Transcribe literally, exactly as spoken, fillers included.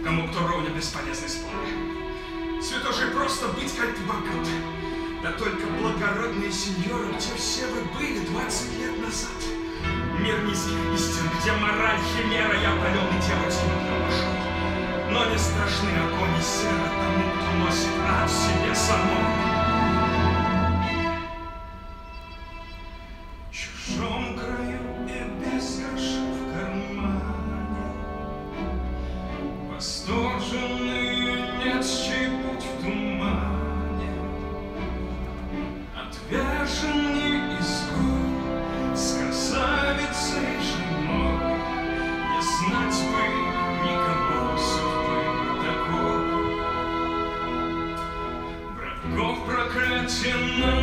тому, кто ровня бесполезный спор. Святоши просто быть как богат. Да только благородные сеньоры, где все вы были двадцать лет назад? Мир низких истин, где мораль химера, я паленый девочкин прошел. Но не страшны огонь и сера тому, кто носит ад в себе самом. В чужом краю и без гроша в кармане, восторженные нет, чей путь в тумане. Отверженный изгой с красавицей женой, не знать бы никому судьбы такой. Врагов проклятие